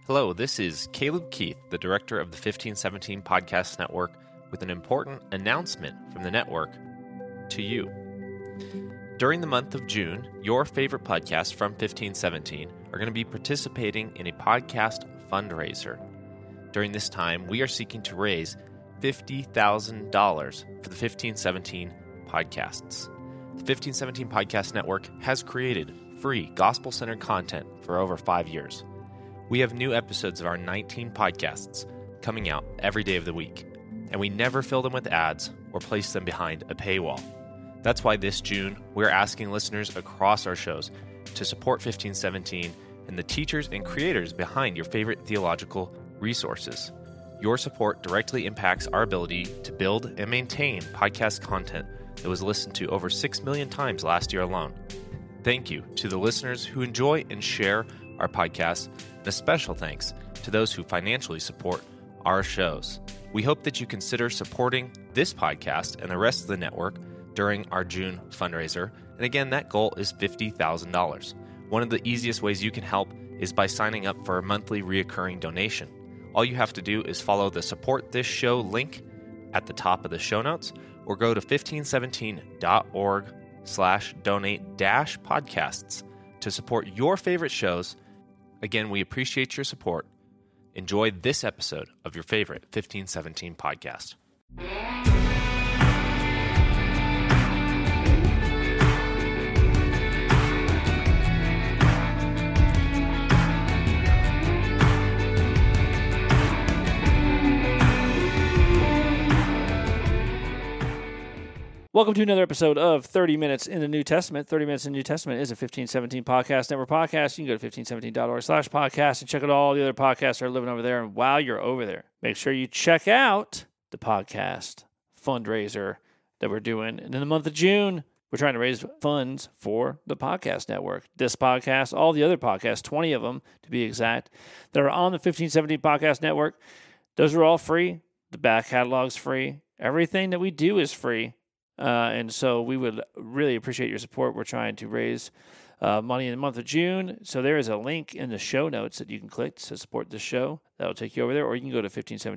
Hello, this is Caleb Keith, the director of the 1517 Podcast Network, with an important announcement from the network to you. During the month of June, your favorite podcasts from 1517 are going to be participating in a podcast fundraiser. During this time, we are seeking to raise $50,000 for the 1517 podcasts. The 1517 Podcast Network has created free gospel-centered content for over 5 years. We have new episodes of our 19 podcasts coming out every day of the week, and we never fill them with ads or place them behind a paywall. That's why this June, we're asking listeners across our shows to support 1517 and the teachers and creators behind your favorite theological resources. Your support directly impacts our ability to build and maintain podcast content that was listened to over 6 million times last year alone. Thank you to the listeners who enjoy and share our podcasts, and a special thanks to those who financially support our shows. We hope that you consider supporting this podcast and the rest of the network during our June fundraiser. And again, that goal is $50,000. One of the easiest ways you can help is by signing up for a monthly reoccurring donation. All you have to do is follow the Support This Show link at the top of the show notes, or go to 1517.org/donate-podcasts to support your favorite shows. Again, we appreciate your support. Enjoy this episode of your favorite 1517 podcast. Welcome to another episode of 30 Minutes in the New Testament. 30 Minutes in the New Testament is a 1517 Podcast Network podcast. You can go to 1517.org/podcast and check out all the other podcasts that are living over there. And while you're over there, make sure you check out the podcast fundraiser that we're doing. And in the month of June, we're trying to raise funds for the podcast network. This podcast, all the other podcasts, 20 of them to be exact, that are on the 1517 Podcast Network. Those are all free. The back catalog's free. Everything that we do is free. And so we would really appreciate your support. We're trying to raise money in the month of June. So there is a link in the show notes that you can click to support the show. That'll take you over there. Or you can go to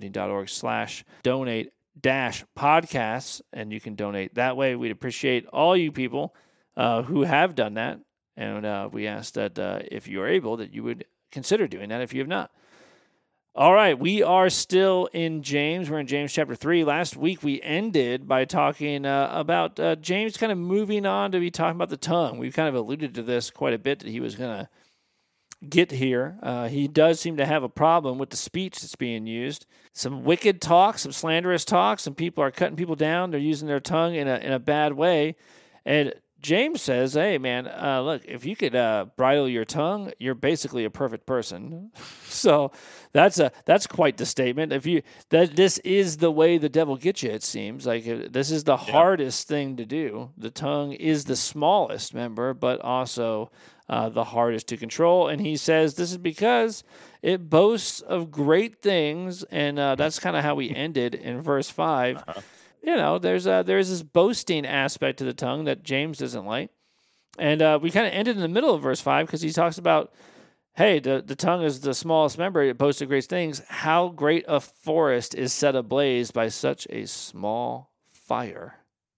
1517.org/donate-podcasts, and you can donate that way. We'd appreciate all you people who have done that. And we ask that if you are able, that you would consider doing that if you have not. All right, we are still in James. We're in James chapter 3. Last week we ended by talking about James kind of moving on to be talking about the tongue. We've kind of alluded to this quite a bit, that he was going to get here. He does seem to have a problem with the speech that's being used. Some wicked talk, some slanderous talk. Some people are cutting people down. They're using their tongue in a bad way. And James says, hey, man, look, if you could bridle your tongue, you're basically a perfect person. So that's quite the statement. This is the way the devil gets you, it seems. Like this is the hardest thing to do. The tongue is the smallest member, but also the hardest to control. And he says this is because it boasts of great things, and that's kind of how we ended in verse 5. Uh-huh. You know, there's this boasting aspect to the tongue that James doesn't like. And we kind of ended in the middle of verse 5 because he talks about, hey, the tongue is the smallest member. It boasts of great things. How great a forest is set ablaze by such a small fire.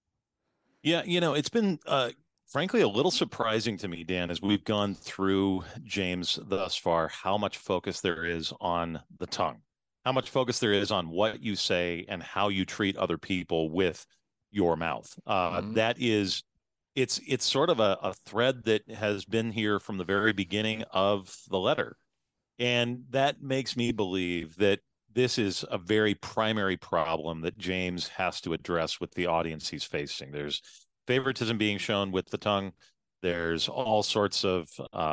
Yeah, it's been, frankly, a little surprising to me, Dan, as we've gone through James thus far, how much focus there is on the tongue. How much focus there is on what you say and how you treat other people with your mouth. That is, it's sort of a thread that has been here from the very beginning of the letter. And that makes me believe that this is a very primary problem that James has to address with the audience he's facing. There's favoritism being shown with the tongue. There's all sorts of,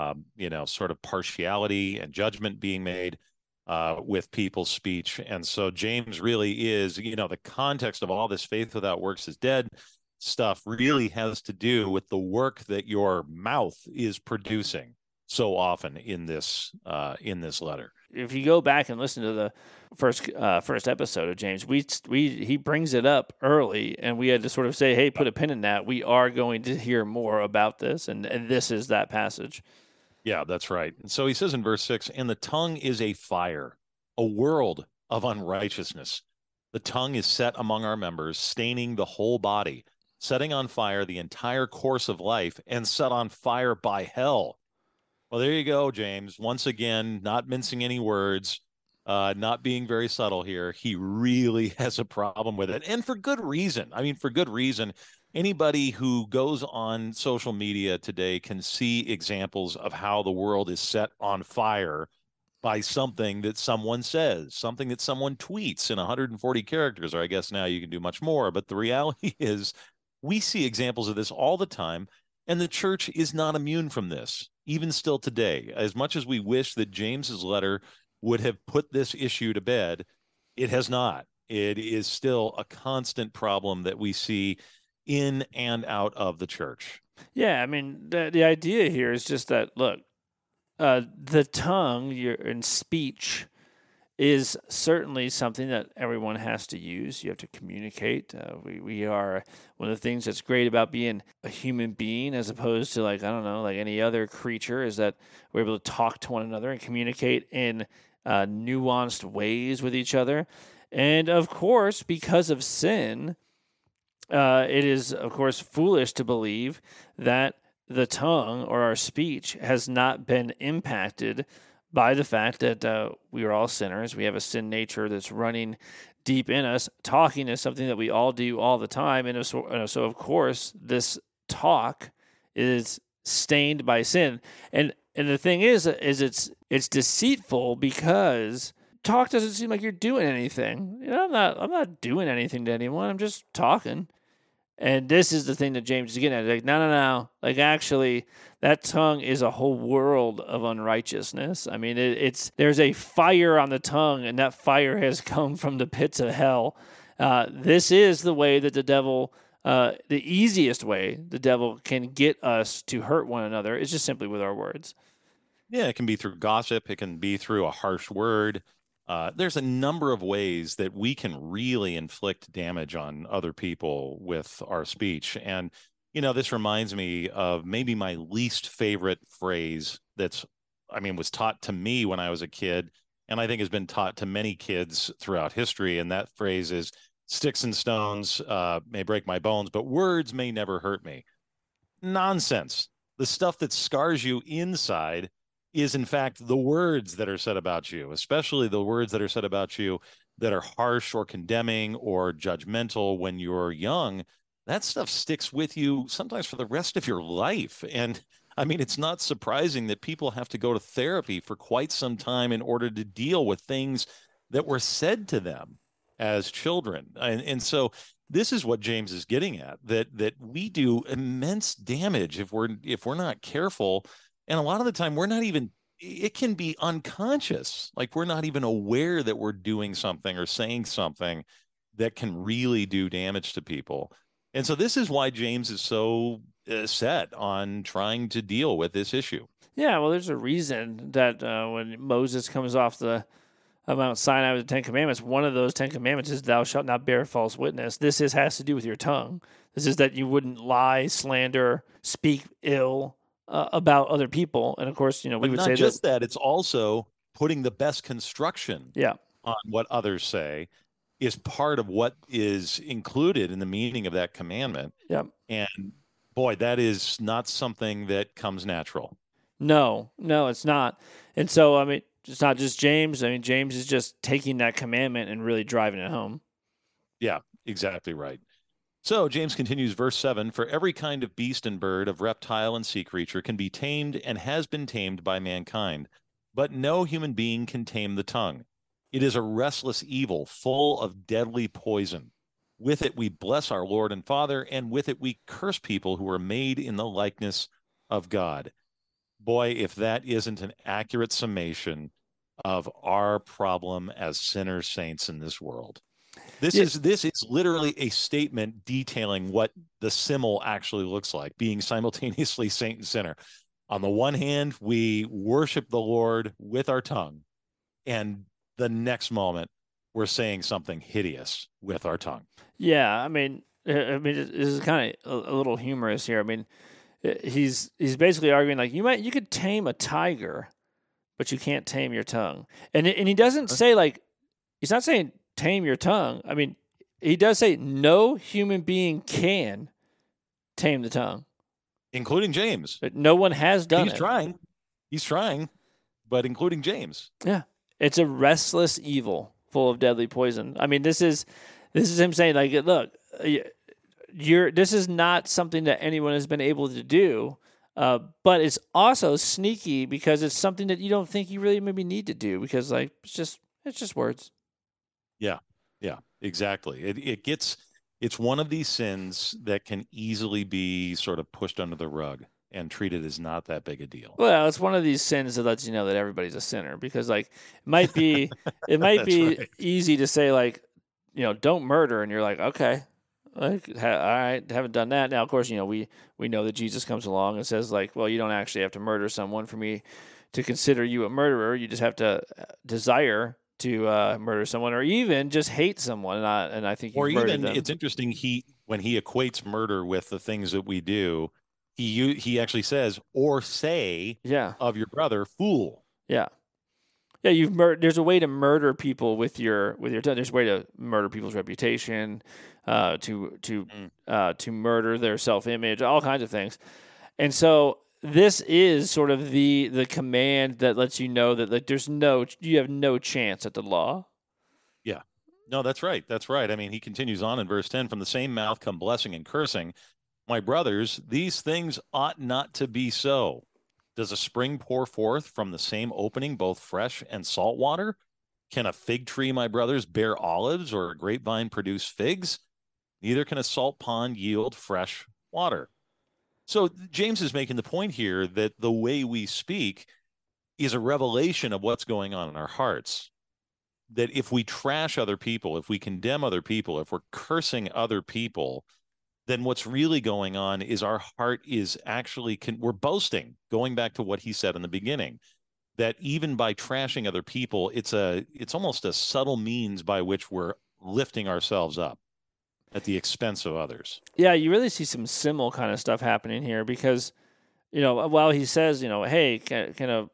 sort of partiality and judgment being made with people's speech. And so James really is, the context of all this faith without works is dead stuff really has to do with the work that your mouth is producing so often in this letter. If you go back and listen to the first episode of James, he brings it up early, and we had to sort of say, hey, put a pin in that. We are going to hear more about this, and this is that passage. Yeah, that's right. And so he says in verse 6, and the tongue is a fire, a world of unrighteousness. The tongue is set among our members, staining the whole body, setting on fire the entire course of life, and set on fire by hell. Well, there you go, James. Once again, not mincing any words, not being very subtle here. He really has a problem with it, and for good reason. I mean, for good reason. Anybody who goes on social media today can see examples of how the world is set on fire by something that someone says, something that someone tweets in 140 characters, or I guess now you can do much more. But the reality is, we see examples of this all the time, and the church is not immune from this, even still today. As much as we wish that James's letter would have put this issue to bed, it has not. It is still a constant problem that we see in and out of the church. Yeah, I mean, the idea here is just that, look, the tongue in speech is certainly something that everyone has to use. You have to communicate. We are one of the things that's great about being a human being as opposed to, like, I don't know, like any other creature, is that we're able to talk to one another and communicate in nuanced ways with each other. And of course, because of sin, it is, of course, foolish to believe that the tongue or our speech has not been impacted by the fact that we are all sinners. We have a sin nature that's running deep in us. Talking is something that we all do all the time. And so of course, this talk is stained by sin. And the thing is it's deceitful because talk doesn't seem like you're doing anything. I'm not doing anything to anyone. I'm just talking. And this is the thing that James is getting at. Like, no. Like, actually, that tongue is a whole world of unrighteousness. I mean, there's a fire on the tongue, and that fire has come from the pits of hell. This is the way that the devil, the easiest way the devil can get us to hurt one another is just simply with our words. Yeah, it can be through gossip. It can be through a harsh word. There's a number of ways that we can really inflict damage on other people with our speech. And, this reminds me of maybe my least favorite phrase was taught to me when I was a kid, and I think has been taught to many kids throughout history. And that phrase is, sticks and stones may break my bones, but words may never hurt me. Nonsense. The stuff that scars you inside is in fact the words that are said about you, especially the words that are said about you that are harsh or condemning or judgmental when you're young. That stuff sticks with you sometimes for the rest of your life. And I mean, it's not surprising that people have to go to therapy for quite some time in order to deal with things that were said to them as children. And so this is what James is getting at, that we do immense damage if we're not careful. And a lot of the time it can be unconscious. Like, we're not even aware that we're doing something or saying something that can really do damage to people. And so this is why James is so set on trying to deal with this issue. Yeah, well, there's a reason that when Moses comes off the Mount Sinai with the Ten Commandments, one of those 10 Commandments is thou shalt not bear false witness. This has to do with your tongue. This is that you wouldn't lie, slander, speak ill about other people. And of course, we would say that it's also putting the best construction on what others say is part of what is included in the meaning of that commandment. Yeah. And boy, that is not something that comes natural. No, it's not. And so, I mean, it's not just James. I mean, James is just taking that commandment and really driving it home. Yeah, exactly right. So James continues, verse 7, for every kind of beast and bird, of reptile and sea creature can be tamed and has been tamed by mankind, but no human being can tame the tongue. It is a restless evil, full of deadly poison. With it we bless our Lord and Father, and with it we curse people who are made in the likeness of God. Boy, if that isn't an accurate summation of our problem as sinners, saints in this world. This is literally a statement detailing what the simile actually looks like, being simultaneously saint and sinner. On the one hand, we worship the Lord with our tongue, and the next moment, we're saying something hideous with our tongue. Yeah, I mean, this is kind of a little humorous here. I mean, he's basically arguing like you could tame a tiger, but you can't tame your tongue. And he doesn't say like, he's not saying tame your tongue. I mean, he does say no human being can tame the tongue, including James. But no one has done it. He's trying, but including James. Yeah, it's a restless evil full of deadly poison. I mean, this is him saying like, look, this is not something that anyone has been able to do. But it's also sneaky because it's something that you don't think you really maybe need to do because like it's just words. Yeah, exactly. It's one of these sins that can easily be sort of pushed under the rug and treated as not that big a deal. Well, it's one of these sins that lets you know that everybody's a sinner because like it might be right. Easy to say like, don't murder, and you're like, okay. Like, all right, haven't done that. Now, of course, we know that Jesus comes along and says, like, well, you don't actually have to murder someone for me to consider you a murderer. You just have to desire to murder someone, or even just hate someone. And I think, or even them. It's interesting. When he equates murder with the things that we do, he actually says, or say, of your brother, fool. Yeah. Yeah, there's a way to murder people with your tongue. There's a way to murder people's reputation, to murder their self-image, all kinds of things. And so this is sort of the command that lets you know that like you have no chance at the law. Yeah. No, that's right. That's right. I mean, he continues on in verse 10, from the same mouth come blessing and cursing. My brothers, these things ought not to be so. Does a spring pour forth from the same opening both fresh and salt water? Can a fig tree, my brothers, bear olives, or a grapevine produce figs? Neither can a salt pond yield fresh water. So James is making the point here that the way we speak is a revelation of what's going on in our hearts. That if we trash other people, if we condemn other people, if we're cursing other people, then what's really going on is our heart is actually, we're boasting, going back to what he said in the beginning, that even by trashing other people, it's almost a subtle means by which we're lifting ourselves up at the expense of others. Yeah, you really see some simul kind of stuff happening here because, while he says, hey, can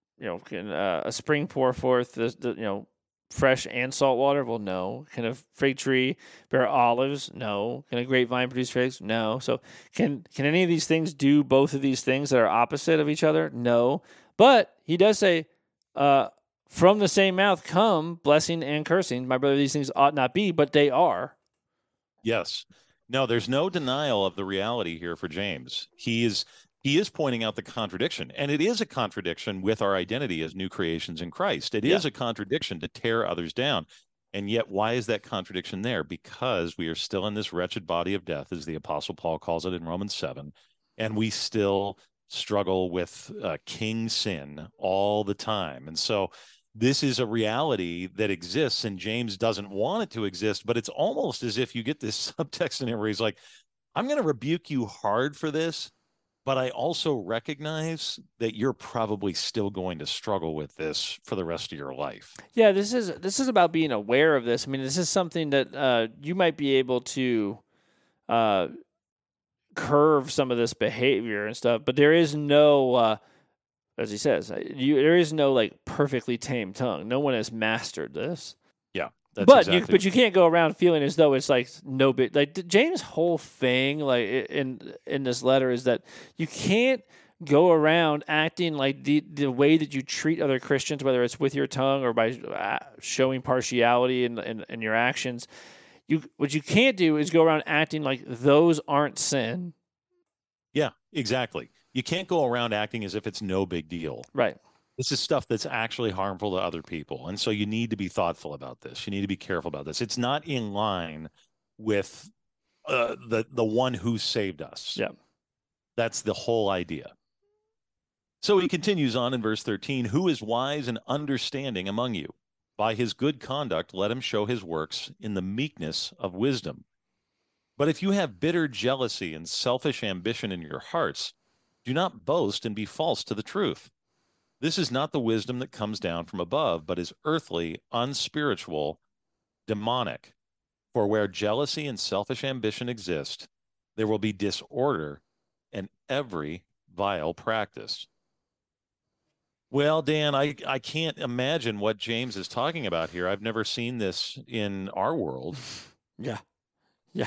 a spring pour forth fresh and salt water? Well, no. Can a fig tree bear olives? No. Can a grapevine produce figs? No. So can any of these things do both of these things that are opposite of each other? No. But he does say, from the same mouth come blessing and cursing. My brother, these things ought not be, but they are. Yes. No, there's no denial of the reality here for James. He is pointing out the contradiction, and it is a contradiction with our identity as new creations in Christ. It is a contradiction to tear others down. And yet, why is that contradiction there? Because we are still in this wretched body of death, as the Apostle Paul calls it in Romans 7, and we still struggle with king sin all the time. And so this is a reality that exists, and James doesn't want it to exist, but it's almost as if you get this subtext in here where he's like, I'm going to rebuke you hard for this, but I also recognize that you're probably still going to struggle with this for the rest of your life. Yeah, this is about being aware of this. I mean, this is something that you might be able to curve some of this behavior and stuff, but there is no, as he says, there is no like perfectly tamed tongue. No one has mastered this. Yeah. But you can't go around feeling as though it's like no big. Like James' whole thing, like in this letter, is that you can't go around acting like the way that you treat other Christians, whether it's with your tongue or by showing partiality in your actions. What you can't do is go around acting like those aren't sin. Yeah, exactly. You can't go around acting as if it's no big deal. Right. This is stuff that's actually harmful to other people. And so you need to be thoughtful about this. You need to be careful about this. It's not in line with the one who saved us. Yeah. That's the whole idea. So he continues on in verse 13, who is wise and understanding among you? By his good conduct, let him show his works in the meekness of wisdom. But if you have bitter jealousy and selfish ambition in your hearts, do not boast and be false to the truth. This is not the wisdom that comes down from above, but is earthly, unspiritual, demonic. For where jealousy and selfish ambition exist, there will be disorder and every vile practice. Well, Dan, I can't imagine what James is talking about here. I've never seen this in our world. Yeah. Yeah.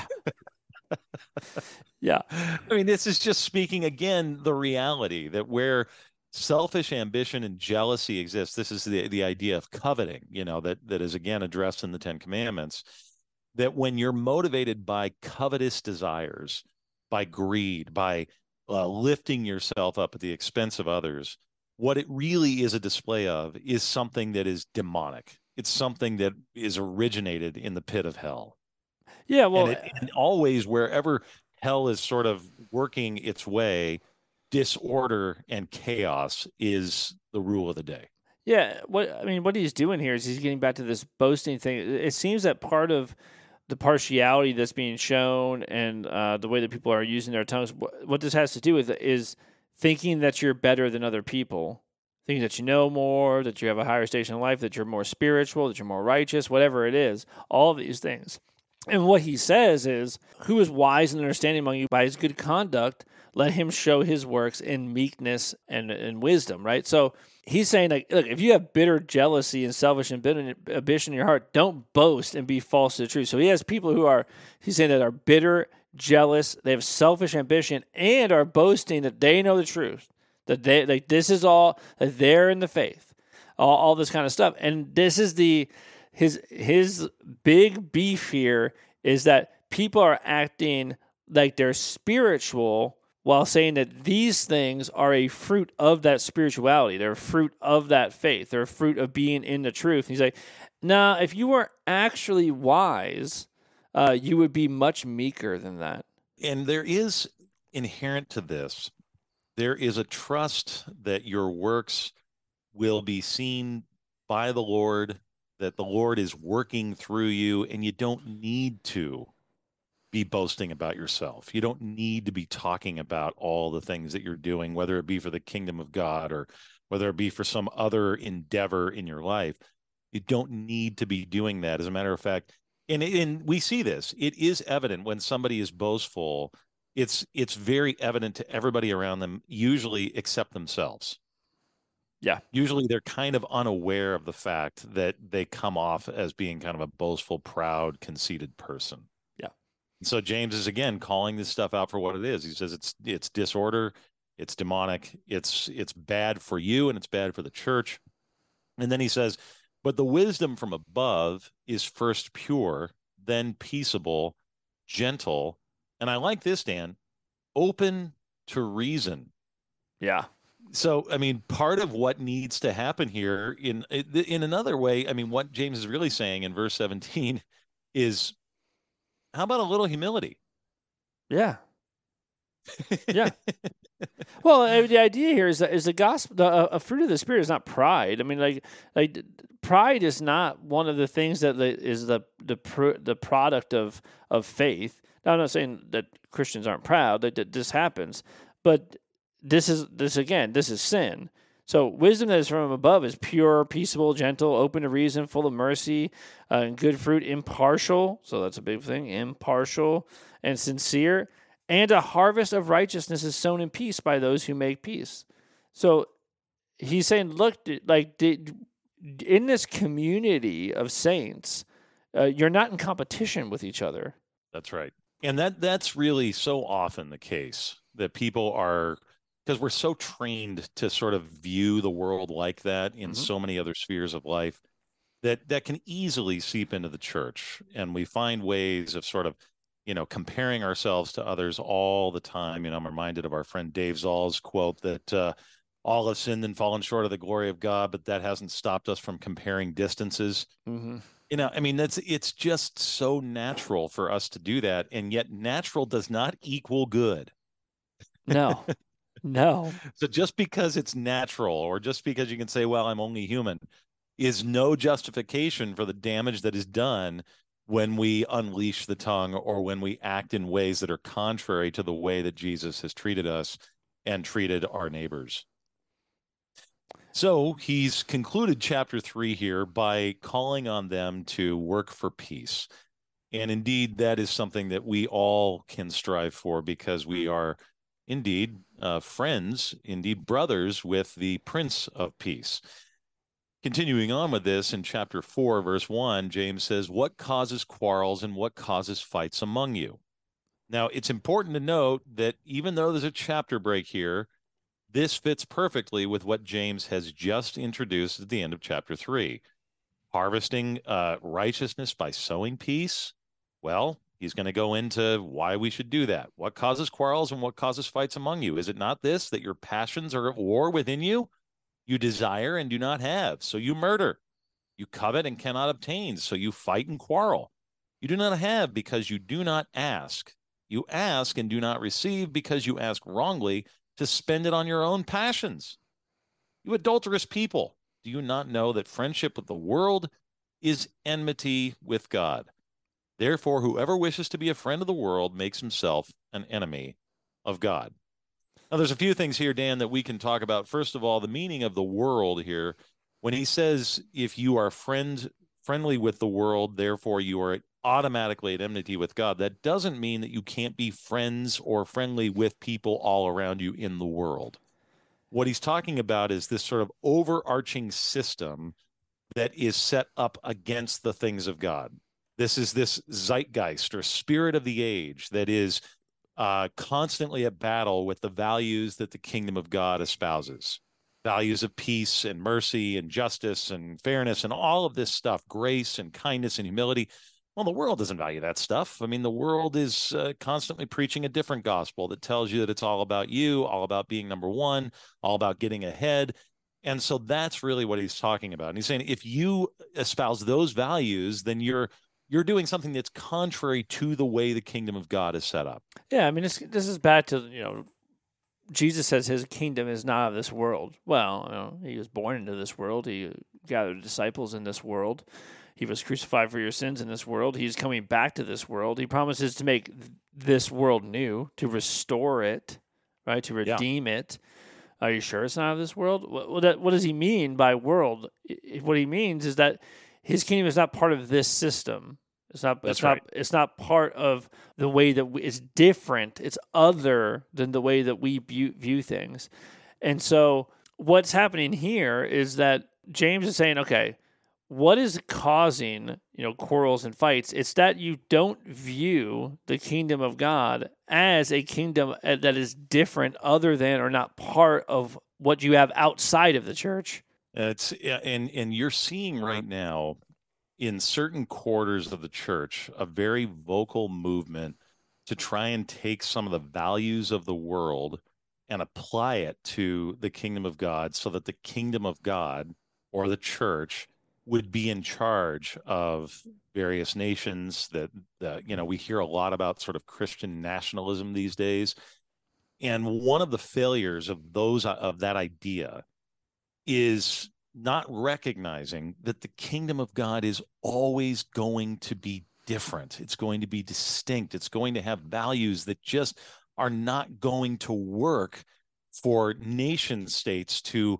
Yeah. I mean, this is just speaking again the reality that where selfish ambition and jealousy exists. This is the idea of coveting, that is again addressed in the Ten Commandments. That when you're motivated by covetous desires, by greed, by lifting yourself up at the expense of others, what it really is a display of is something that is demonic. It's something that is originated in the pit of hell. Yeah, well, and always wherever hell is sort of working its way, disorder and chaos is the rule of the day. yeah. What he's doing here is he's getting back to this boasting thing. It seems that part of the partiality that's being shown and the way that people are using their tongues, what this has to do with is thinking that you're better than other people, thinking that you know more, that you have a higher station in life, that you're more spiritual, that you're more righteous, whatever it is, all of these things. And what he says is, who is wise and understanding among you by his good conduct, let him show his works in meekness and wisdom, right? So he's saying, like, look, if you have bitter jealousy and selfish ambition in your heart, don't boast and be false to the truth. So he has people who are, he's saying that are bitter, jealous, they have selfish ambition, and are boasting that they know the truth, that they like this is all, that they're in the faith, all this kind of stuff. And this is his big beef here is that people are acting like they're spiritual while saying that these things are a fruit of that spirituality. They're a fruit of that faith. They're a fruit of being in the truth. And he's like, nah, if you were actually wise, you would be much meeker than that. And there is inherent to this, there is a trust that your works will be seen by the Lord, that the Lord is working through you, and you don't need to be boasting about yourself. You don't need to be talking about all the things that you're doing, whether it be for the kingdom of God or whether it be for some other endeavor in your life. You don't need to be doing that. As a matter of fact, and we see this, it is evident when somebody is boastful, it's very evident to everybody around them, usually except themselves. Yeah. Usually they're kind of unaware of the fact that they come off as being kind of a boastful, proud, conceited person. Yeah. So James is again calling this stuff out for what it is. He says it's disorder, it's demonic, it's bad for you, and it's bad for the church. And then he says, but the wisdom from above is first pure, then peaceable, gentle, and I like this, Dan, open to reason. Yeah. So, I mean, part of what needs to happen here in another way, I mean, what James is really saying in verse 17 is, how about a little humility? Yeah. Yeah. Well, the idea here is the gospel, a fruit of the Spirit is not pride. I mean, like pride is not one of the things that is the product of faith. Now, I'm not saying that Christians aren't proud, that this happens, but this is sin. So wisdom that is from above is pure, peaceable, gentle, open to reason, full of mercy, and good fruit, impartial. So that's a big thing, impartial and sincere. And a harvest of righteousness is sown in peace by those who make peace. So he's saying, look, like in this community of saints, you're not in competition with each other. That's right. And that's really so often the case, that people are, because we're so trained to sort of view the world like that in so many other spheres of life, that can easily seep into the church. And we find ways of sort of, comparing ourselves to others all the time. I'm reminded of our friend Dave Zoll's quote that all have sinned and fallen short of the glory of God, but that hasn't stopped us from comparing distances. Mm-hmm. I mean, it's just so natural for us to do that. And yet natural does not equal good. No. No. So just because it's natural, or just because you can say, well, I'm only human, is no justification for the damage that is done when we unleash the tongue, or when we act in ways that are contrary to the way that Jesus has treated us and treated our neighbors. So he's concluded chapter 3 here by calling on them to work for peace. And indeed, that is something that we all can strive for, because we are indeed friends, indeed brothers with the Prince of Peace. Continuing on with this, in chapter 4, verse 1, James says, "What causes quarrels and what causes fights among you?" Now, it's important to note that even though there's a chapter break here, this fits perfectly with what James has just introduced at the end of chapter 3. Harvesting righteousness by sowing peace. Well, he's going to go into why we should do that. What causes quarrels and what causes fights among you? Is it not this, that your passions are at war within you? You desire and do not have, so you murder. You covet and cannot obtain, so you fight and quarrel. You do not have because you do not ask. You ask and do not receive because you ask wrongly to spend it on your own passions. You adulterous people, do you not know that friendship with the world is enmity with God? Therefore, whoever wishes to be a friend of the world makes himself an enemy of God. Now, there's a few things here, Dan, that we can talk about. First of all, the meaning of the world here. When he says, if you are friendly with the world, therefore you are automatically at enmity with God, that doesn't mean that you can't be friends or friendly with people all around you in the world. What he's talking about is this sort of overarching system that is set up against the things of God. This is this zeitgeist or spirit of the age that is constantly at battle with the values that the kingdom of God espouses. Values of peace and mercy and justice and fairness and all of this stuff, grace and kindness and humility. Well, the world doesn't value that stuff. I mean, the world is constantly preaching a different gospel that tells you that it's all about you, all about being number one, all about getting ahead. And so that's really what he's talking about. And he's saying if you espouse those values, then you're doing something that's contrary to the way the kingdom of God is set up. Yeah, I mean, this is back to, Jesus says his kingdom is not of this world. Well, he was born into this world. He gathered disciples in this world. He was crucified for your sins in this world. He's coming back to this world. He promises to make this world new, to restore it, right, to redeem it. Are you sure it's not of this world? What does he mean by world? What he means is that his kingdom is not part of this system. It's not part of the way that it's different. It's other than the way that we view things. And so what's happening here is that James is saying, okay, what is causing, quarrels and fights? It's that you don't view the kingdom of God as a kingdom that is different, other than or not part of what you have outside of the church. And you're seeing right now in certain quarters of the church a very vocal movement to try and take some of the values of the world and apply it to the kingdom of God, so that the kingdom of God or the church would be in charge of various nations. That we hear a lot about sort of Christian nationalism these days. And one of the failures of that idea is not recognizing that the kingdom of God is always going to be different. It's going to be distinct. It's going to have values that just are not going to work for nation states to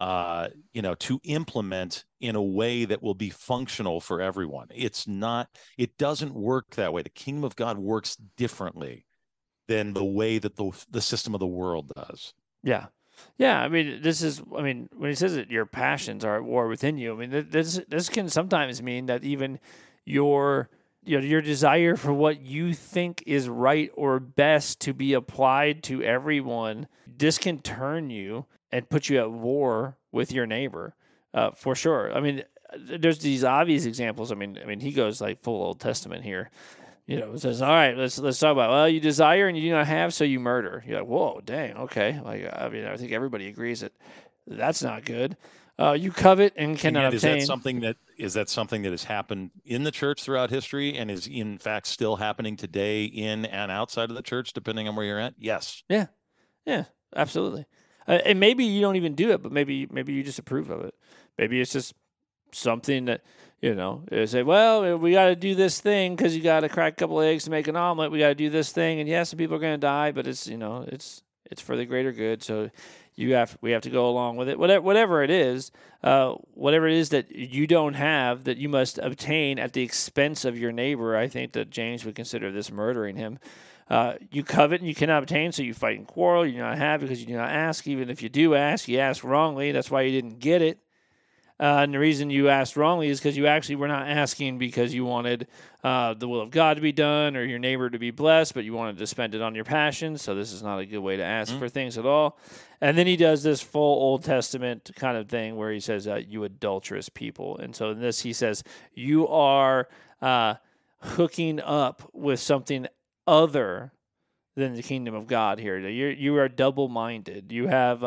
implement in a way that will be functional for everyone. It doesn't work that way. The kingdom of God works differently than the way that the system of the world does. Yeah. Yeah, I mean, when he says that your passions are at war within you, I mean, this can sometimes mean that even your desire for what you think is right or best to be applied to everyone, this can turn you and put you at war with your neighbor, for sure. I mean, there's these obvious examples. I mean, he goes like full Old Testament here. It says, all right, let's talk about, well, you desire and you do not have, so you murder. You're like, whoa, dang, okay. Like, I mean, I think everybody agrees that that's not good. You covet and cannot obtain. Is that something that has happened in the church throughout history and is in fact still happening today in and outside of the church, depending on where you're at? Yes. Yeah, absolutely. And maybe you don't even do it, but maybe you just approve of it. Maybe it's just something that, they say, well, we got to do this thing because you got to crack a couple of eggs to make an omelet. We got to do this thing, and yes, some people are going to die, but it's it's for the greater good. So we have to go along with it. Whatever it is that you don't have that you must obtain at the expense of your neighbor. I think that James would consider this murdering him. You covet and you cannot obtain, so you fight and quarrel. You do not have because you do not ask. Even if you do ask, you ask wrongly. That's why you didn't get it. And the reason you asked wrongly is because you actually were not asking because you wanted the will of God to be done or your neighbor to be blessed, but you wanted to spend it on your passions. So this is not a good way to ask for things at all. And then he does this full Old Testament kind of thing where he says, you adulterous people. And so in this, he says, you are hooking up with something other than the kingdom of God here. You are double-minded. You have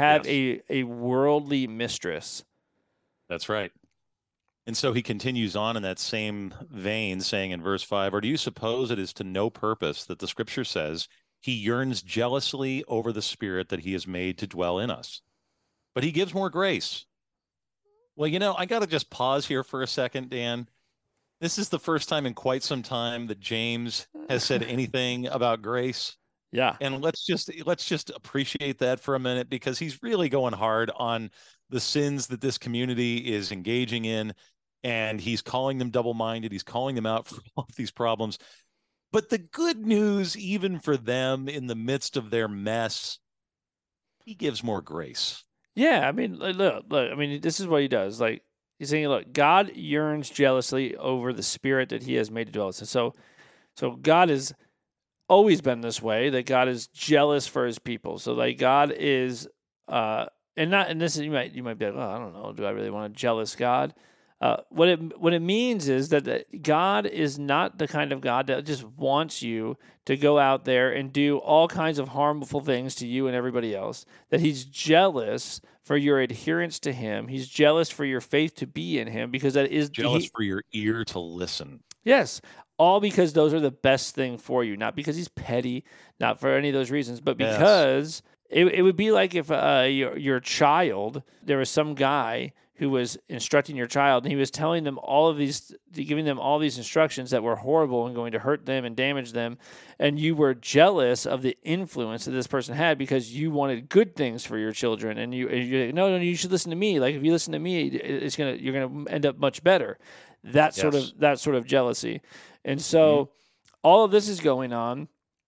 a worldly mistress. That's right. And so he continues on in that same vein, saying in verse 5, or do you suppose it is to no purpose that the scripture says he yearns jealously over the spirit that he has made to dwell in us? But he gives more grace. Well, I got to just pause here for a second, Dan. This is the first time in quite some time that James has said anything about grace. Yeah. And let's just appreciate that for a minute, because he's really going hard on the sins that this community is engaging in, and he's calling them double-minded. He's calling them out for all of these problems. But the good news, even for them in the midst of their mess, he gives more grace. Yeah, I mean, look. I mean, this is what he does. Like, he's saying, look, God yearns jealously over the spirit that he has made to dwell in. So God has always been this way, that God is jealous for his people. So like God is and this is, you might be like, oh, I don't know, do I really want a jealous God? What it means is that God is not the kind of God that just wants you to go out there and do all kinds of harmful things to you and everybody else. That he's jealous for your adherence to him. He's jealous for your faith to be in him, because that is jealous for your ear to listen. Yes. All because those are the best thing for you, not because he's petty, not for any of those reasons, but because it would be like if your child, there was some guy who was instructing your child, and he was telling them giving them all these instructions that were horrible and going to hurt them and damage them, and you were jealous of the influence that this person had because you wanted good things for your children, and you're like, no, you should listen to me. Like, if you listen to me, you're gonna end up much better. That sort of jealousy. And so all of this is going on.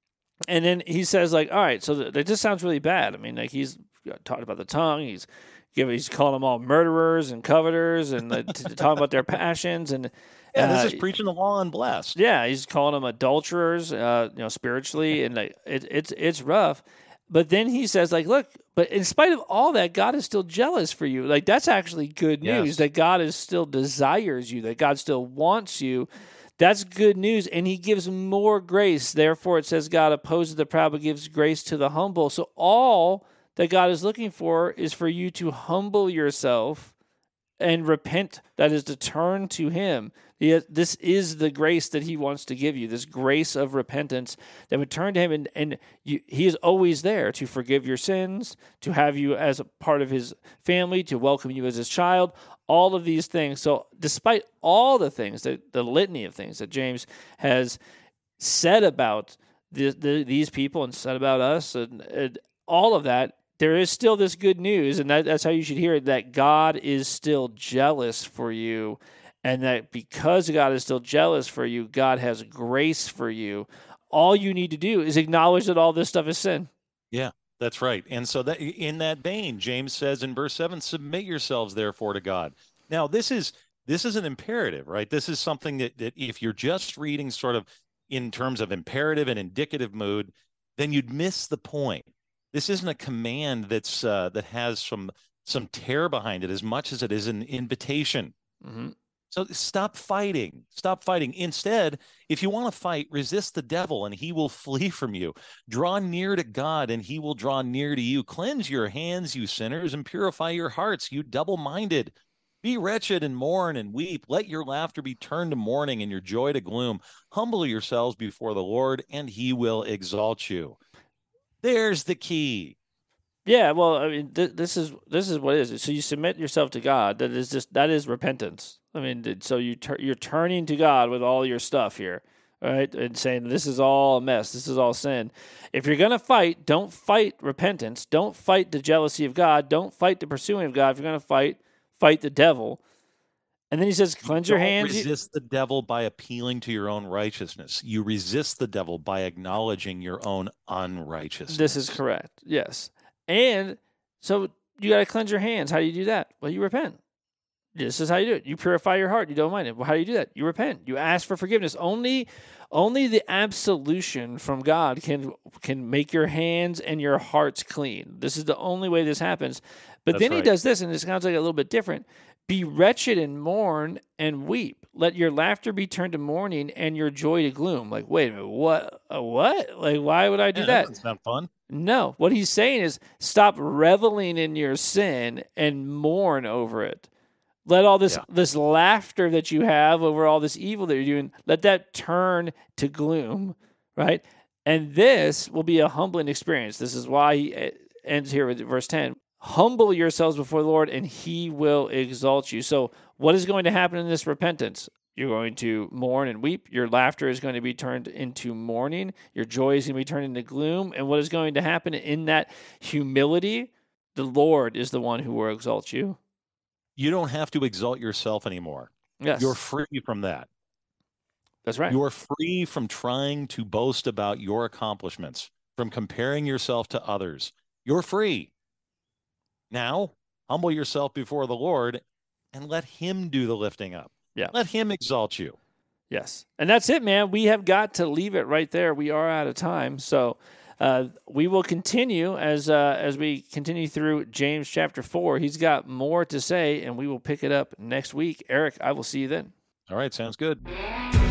And then he says, like, all right, so that just sounds really bad. I mean, like, he's talked about the tongue. He's calling them all murderers and coveters and talking about their passions. And this is preaching the law unblessed. Yeah, he's calling them adulterers, spiritually. And like, it's rough. But then he says, like, look, but in spite of all that, God is still jealous for you. Like, that's actually good news, that God still desires you, that God still wants you. That's good news, and he gives more grace. Therefore, it says God opposes the proud but gives grace to the humble. So all that God is looking for is for you to humble yourself and repent, that is, to turn to him. This is the grace that he wants to give you, this grace of repentance that would turn to him, and he is always there to forgive your sins, to have you as a part of his family, to welcome you as his child, all of these things. So despite all the things, the litany of things that James has said about these people and said about us and all of that, there is still this good news, and that's how you should hear it, that God is still jealous for you, and that because God is still jealous for you, God has grace for you. All you need to do is acknowledge that all this stuff is sin. Yeah, that's right. And so that in that vein, James says in verse 7, submit yourselves therefore to God. Now, this is an imperative, right? This is something that if you're just reading sort of in terms of imperative and indicative mood, then you'd miss the point. This isn't a command that has some tear behind it as much as it is an invitation. Mm-hmm. So stop fighting. Stop fighting. Instead, if you want to fight, resist the devil and he will flee from you. Draw near to God and he will draw near to you. Cleanse your hands, you sinners, and purify your hearts, you double-minded. Be wretched and mourn and weep. Let your laughter be turned to mourning and your joy to gloom. Humble yourselves before the Lord and he will exalt you. There's the key. Yeah, well, I mean, this is what it is. So you submit yourself to God. That is repentance. I mean, so you're turning to God with all your stuff here, right? And saying this is all a mess. This is all sin. If you're gonna fight, don't fight repentance. Don't fight the jealousy of God. Don't fight the pursuing of God. If you're gonna fight the devil. And then he says, cleanse your hands. Resist the devil by appealing to your own righteousness. You resist the devil by acknowledging your own unrighteousness. This is correct. Yes. And so you got to cleanse your hands. How do you do that? Well, you repent. This is how you do it. You purify your heart. You don't mind it. Well, how do you do that? You repent. You ask for forgiveness. Only the absolution from God can make your hands and your hearts clean. This is the only way this happens. But then he does this, and it sounds like a little bit different. Be wretched and mourn and weep. Let your laughter be turned to mourning and your joy to gloom. Like, wait a minute, what? Like, why would I do that? That doesn't sound fun. No. What he's saying is stop reveling in your sin and mourn over it. Let all this laughter that you have over all this evil that you're doing, let that turn to gloom, right? And this will be a humbling experience. This is why he ends here with verse 10. Humble yourselves before the Lord, and he will exalt you. So what is going to happen in this repentance? You're going to mourn and weep. Your laughter is going to be turned into mourning. Your joy is going to be turned into gloom. And what is going to happen in that humility? The Lord is the one who will exalt you. You don't have to exalt yourself anymore. Yes. You're free from that. That's right. You're free from trying to boast about your accomplishments, from comparing yourself to others. You're free. Now, humble yourself before the Lord and let him do the lifting up. Yeah. Let him exalt you. Yes. And that's it, man. We have got to leave it right there. We are out of time. So we will continue as we continue through James chapter 4. He's got more to say, and we will pick it up next week. Eric, I will see you then. All right. Sounds good.